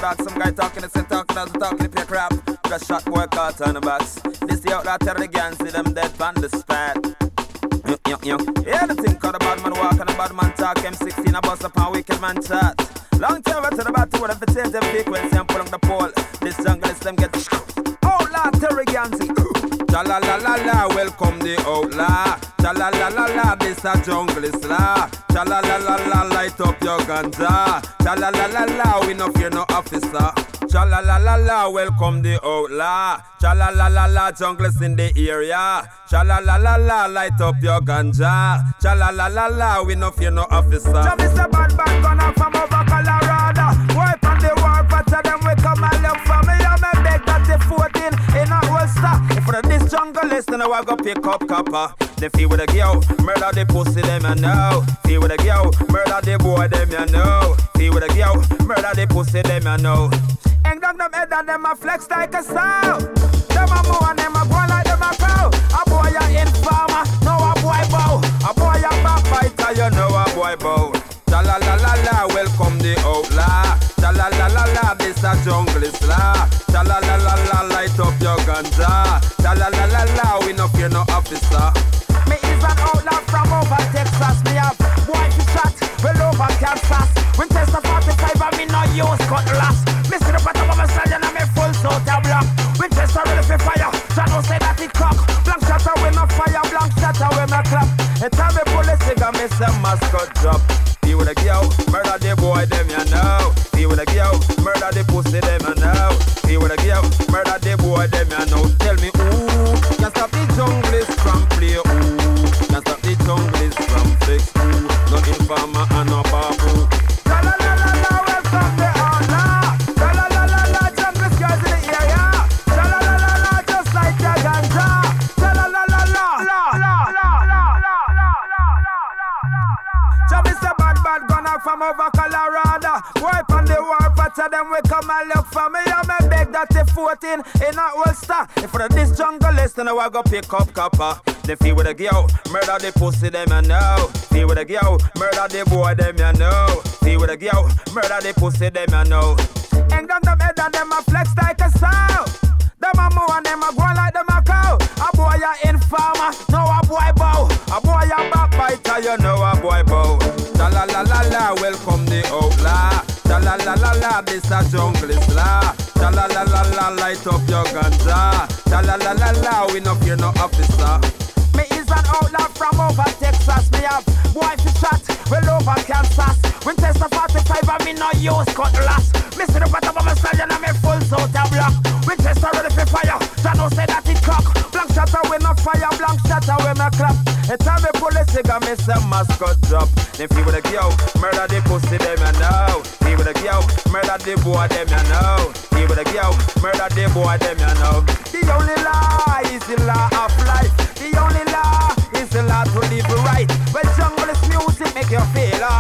talk. Some guy talking the same talking as we talking if you crap. Just shot boy caught on the box. This the outlaw terror again, see them dead on the spot. Yeah, the thing called the bad man walk and the bad man talk. M16 a bust up and wicked man chat. Long time over to the battle with the change them frequency and pull on the pole. This jungle is them get outlaw terror again, see. Cha la la la la, welcome the outlaw. Cha la la la la, this a jungle is law. Cha la la la la, light up your ganja. Cha la la la la, we no fear no officer. Cha la la la la, welcome the outlaw. Cha la la la la, jungle is in the area. Cha la la la la, light up your ganja. Cha la la la la, we no fear no officer. Jump is a bad bad gunner from over Colorado. Wipe on the war, but to them we come and look for me. I'm a beg that the 14 in a holster. If for this jungle is, then I go pick up copper. They feel with a girl, murder the pussy, them you know. Feel with a girl, murder the boy, them you know. Feel with a girl, murder the pussy, them you know. Hang down them head and them a flex like a sow. Them a move and them a go like them a cow. A boy a informer, no a boy bow. A boy a backbiter, you know a boy bow. Cha la la la la, welcome the outlaw. Cha la la la la, this a jungle is law. Cha la la la la, light up your ganja. Cha la la la la, we no fear no officer. Me is an outlaw from over Texas. Me have boy to shot, well over Kansas. Winchester 45 and me no use cutlass. Me see the bottom of my stallion and me full soda block. Winchester ready for fire, John say that it cock. Blank shatter with my fire, blank shatter with my clap. And time me pull the cigar, me say mascot drop. He with a girl, murder the boy, them you know. He with a girl, murder the pussy, them you know. He with a girl, murder the boy, them you know. Tell me ooh, can't stop the junglist from play ooh. Can't stop the junglist from flex ooh. No informer and no babu. La la la la la, welcome the honor. La la la la la, junglist girls in the area. La la la la la, just like the ganja. La la la la la, la la la la la la la la. Just a bad gunner from over Colorado. Wipe on the war, but to them we come and look for me. I'm a beg that the 14 in a holster. If for this jungle list, then I go pick up copper. They feel with a girl, murder the pussy, them you know. Feel with a girl, murder the boy, them you know. Feel with a girl, murder the pussy, them you know. Hang down them head and them a flex like a sow. Them a move and them a go like them a cow. A boy a informer, no a boy bow. A boy a backbiter, you know a boy bow. Cha la la la la, welcome the outlaw. Cha la la la la, this a jungle is law. Cha la la la la, light up your ganja. Cha la la la la, we no fear no officer. Me is an outlaw from over Texas. Me have boy to shot, well over Kansas. Winchester 45 and me no use cutlass. Me see the bottom of my stallion and me full soda block. Winchester ready for fire, John say that it cock. Blank shatter with no fire, blank shatter with no clap. And time me pull the cigar, me say mascot drop. Then feel with a girl, murder the pussy, them you know. Feel with a girl, murder the boy, them you know. Feel with a girl, murder the boy, them you know. The only law is the law of life. The only law is the law to live right. Well, jungle is music make you feel